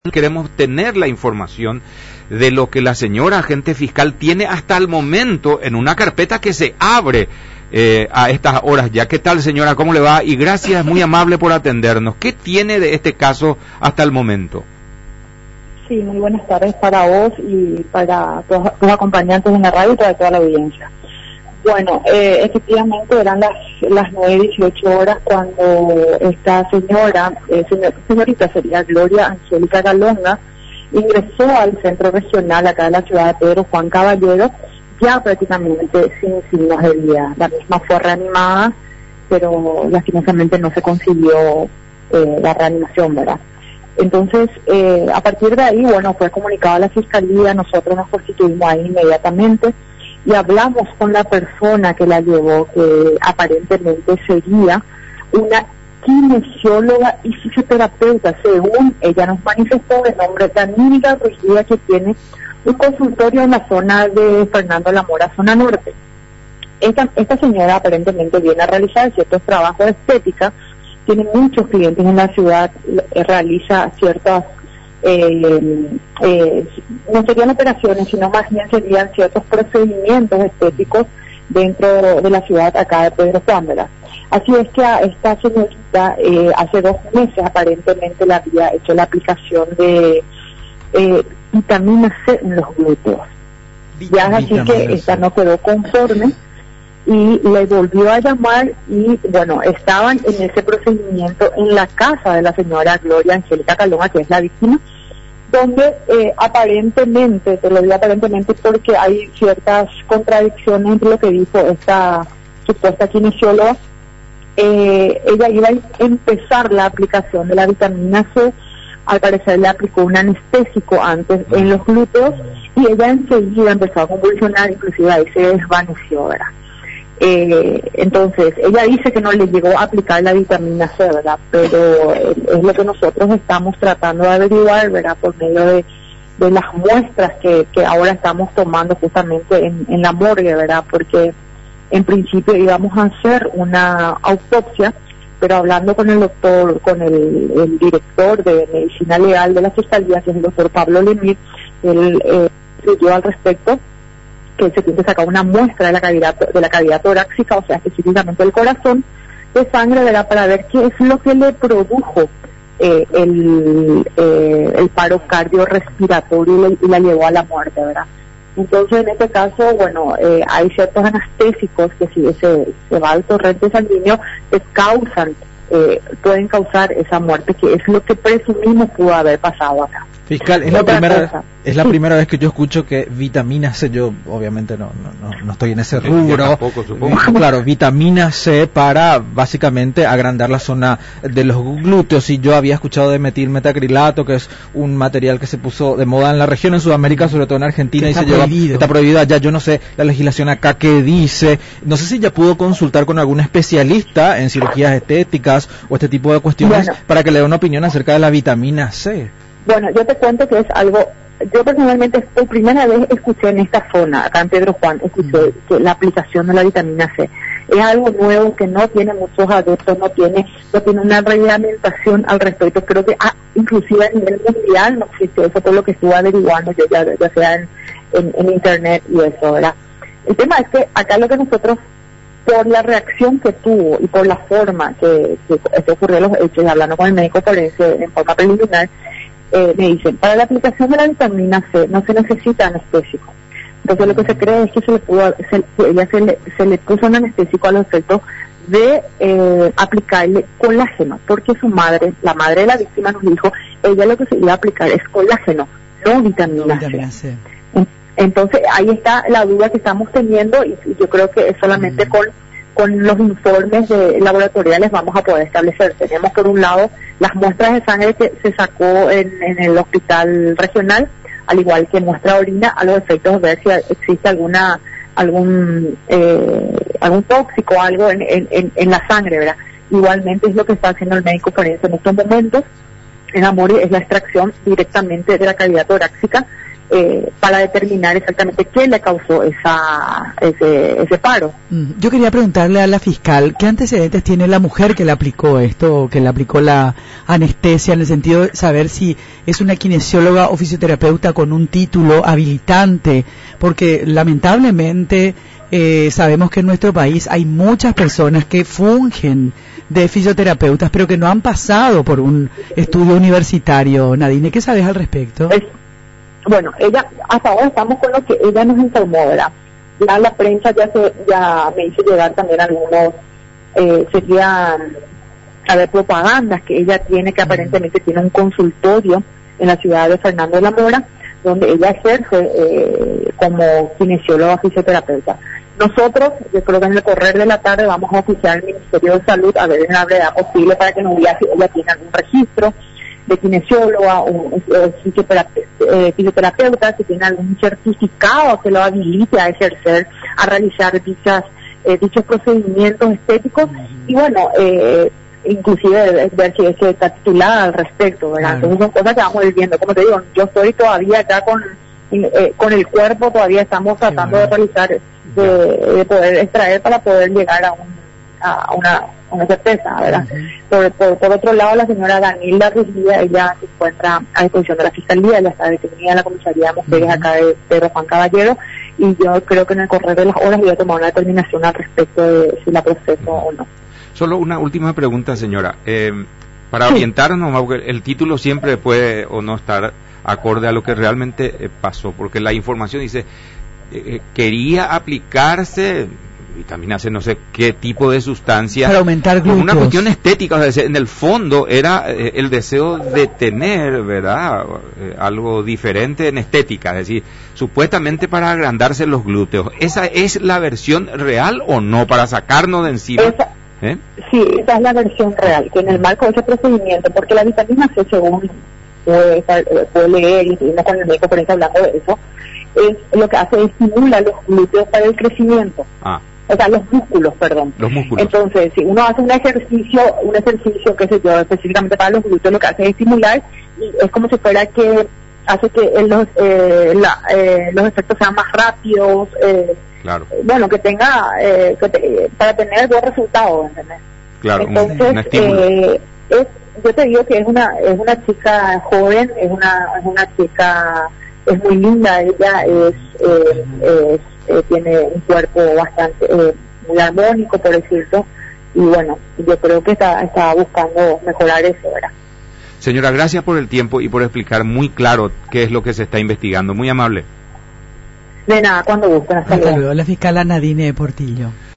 Queremos tener la información de lo que la señora agente fiscal tiene hasta el momento en una carpeta que se abre a estas horas ya. ¿Qué tal, señora? ¿Cómo le va? Y gracias, muy amable por atendernos. ¿Qué tiene de este caso hasta el momento? Sí, muy buenas tardes para vos y para todos los acompañantes en la radio y para toda la audiencia. Bueno, efectivamente eran las 9:18 horas cuando esta señorita sería Gloria Angélica Galonga, ingresó al centro regional acá de la ciudad de Pedro Juan Caballero, ya prácticamente sin signos de vida. La misma fue reanimada, pero lastimosamente no se consiguió la reanimación, ¿verdad? Entonces, a partir de ahí, bueno, fue comunicado a la Fiscalía, nosotros nos constituimos ahí inmediatamente, y hablamos con la persona que la llevó, que aparentemente sería una kinesióloga y fisioterapeuta, según ella nos manifestó, de nombre Danílica Ruiz, que tiene un consultorio en la zona de Fernando La Mora, zona norte. Esta señora aparentemente viene a realizar ciertos trabajos de estética, tiene muchos clientes en la ciudad, realiza ciertas no serían operaciones, sino más bien serían ciertos procedimientos estéticos dentro de la ciudad acá de Pedro Juan, ¿verdad? Así es que a esta señorita hace 2 meses aparentemente le había hecho la aplicación de vitamina C en los glúteos. Ya así que esta no quedó conforme y le volvió a llamar y bueno, estaban en ese procedimiento en la casa de la señora Gloria Angélica Galonga, que es la víctima, donde aparentemente, te lo digo aparentemente porque hay ciertas contradicciones entre lo que dijo esta supuesta kinesióloga. Ella iba a empezar la aplicación de la vitamina C, al parecer le aplicó un anestésico antes en los glúteos y ella enseguida empezó a convulsionar, inclusive ahí se desvaneció, ¿verdad? Entonces, ella dice que no le llegó a aplicar la vitamina C, ¿verdad? Pero es lo que nosotros estamos tratando de averiguar, ¿verdad? Por medio de las muestras que ahora estamos tomando justamente en la morgue, ¿verdad? Porque en principio íbamos a hacer una autopsia, pero hablando con el doctor, con el director de medicina legal de la Fiscalía, que es el doctor Pablo Lemir, él estudió al respecto, que se tiene que sacar una muestra de la cavidad torácica, o sea, específicamente el corazón, de sangre, ¿verdad? Para ver qué es lo que le produjo el paro cardiorrespiratorio y la llevó a la muerte, ¿verdad? Entonces, en este caso, bueno, hay ciertos anestésicos que si se va al torrente sanguíneo, pueden causar esa muerte, que es lo que presumimos pudo haber pasado acá. Fiscal, es la primera vez que yo escucho que vitamina C, yo obviamente no estoy en ese rubro. Tampoco, supongo. Claro, vitamina C para básicamente agrandar la zona de los glúteos, y yo había escuchado de metilmetacrilato, que es un material que se puso de moda en la región, en Sudamérica, sobre todo en Argentina, y está prohibido allá. Yo no sé la legislación acá qué dice, no sé si ya pudo consultar con algún especialista en cirugías estéticas o este tipo de cuestiones, para que le dé una opinión acerca de la vitamina C. Bueno, yo te cuento que es algo, yo personalmente por primera vez escuché en esta zona, acá en Pedro Juan, escuché que la aplicación de la vitamina C es algo nuevo que no tiene muchos adeptos, no tiene una reglamentación al respecto. Creo que inclusive a nivel mundial no existe eso, por lo que estuve averiguando yo ya sea en internet y eso, ¿verdad? El tema es que acá lo que nosotros, por la reacción que tuvo y por la forma que ocurrió los hechos, hablando con el médico forense en forma preliminar, me dicen, para la aplicación de la vitamina C no se necesita anestésico. Entonces lo que se cree es que se le puso un anestésico a los efectos de aplicarle colágeno, porque la madre de la víctima nos dijo, ella lo que se iba a aplicar es colágeno, no vitamina C. Entonces ahí está la duda que estamos teniendo, y yo creo que es solamente con los informes laboratoriales vamos a poder establecer. Tenemos por un lado las muestras de sangre que se sacó en el hospital regional, al igual que muestra de orina, a los efectos de ver si existe algún tóxico, algo en la sangre, ¿verdad? Igualmente es lo que está haciendo el médico forense en estos momentos. En Amori es la extracción directamente de la cavidad torácica, para determinar exactamente qué le causó ese paro. Yo quería preguntarle a la fiscal, ¿qué antecedentes tiene la mujer que le aplicó esto, que le aplicó la anestesia, en el sentido de saber si es una kinesióloga o fisioterapeuta con un título habilitante? Porque lamentablemente sabemos que en nuestro país hay muchas personas que fungen de fisioterapeutas, pero que no han pasado por un estudio universitario. Nadine, ¿qué sabes al respecto? Bueno, ella, hasta ahora estamos con lo que ella nos informó, ¿verdad? Ya la prensa ya me hizo llegar también algunos, serían, propagandas que ella tiene, que aparentemente tiene un consultorio en la ciudad de Fernando de la Mora, donde ella ejerce como kinesióloga fisioterapeuta. Nosotros, yo creo que en el correr de la tarde vamos a oficiar al Ministerio de Salud a ver en la brevedad posible para que nos diga si ella tiene algún registro de kinesióloga o fisioterapeuta, si tiene algún certificado que lo habilite a ejercer, a realizar dichos procedimientos estéticos, y bueno, inclusive ver si es que está titulada al respecto, ¿verdad? Entonces son cosas que vamos a ir viendo. Como te digo, yo estoy todavía acá con el cuerpo, todavía estamos tratando de realizar, de poder extraer para poder llegar a una certeza, ¿verdad? Por otro lado, la señora Danilda Rugía, ella se encuentra a disposición de la Fiscalía, ella está detenida en la comisaría de Mujeres acá de Pedro Juan Caballero, y yo creo que en el correr de las horas voy a tomar una determinación al respecto de si la proceso o no. Solo una última pregunta, señora. Para orientarnos, porque el título siempre puede o no estar acorde a lo que realmente pasó, porque la información dice, quería aplicarse vitaminas, no sé qué tipo de sustancia para aumentar glúteos. Una cuestión estética, o sea, en el fondo era el deseo de tener, ¿verdad? Algo diferente en estética, es decir, supuestamente para agrandarse los glúteos. ¿Esa es la versión real o no, para sacarnos de encima? Sí, esa es la versión real, que en el marco de ese procedimiento, porque la vitamina C, según puede leer, y estuvimos con el médico por ahí hablando de eso, es lo que hace, estimula los glúteos para el crecimiento. O sea, los músculos, perdón. Los músculos. Entonces, si uno hace un ejercicio, qué sé yo, específicamente para los glúteos, lo que hace es estimular, y es como si fuera que hace que los efectos sean más rápidos, claro. Bueno, que tenga, para tener buen resultado, ¿entendés? Claro, entonces, un estímulo. Yo te digo que es una chica joven, es una chica, es muy linda, ella tiene un cuerpo bastante muy armónico, por decirlo, y bueno, yo creo que está buscando mejorar eso, ¿verdad? Señora, gracias por el tiempo y por explicar muy claro qué es lo que se está investigando. Muy amable. De nada, cuando gusten. Hasta luego. La fiscal Nadine Portillo.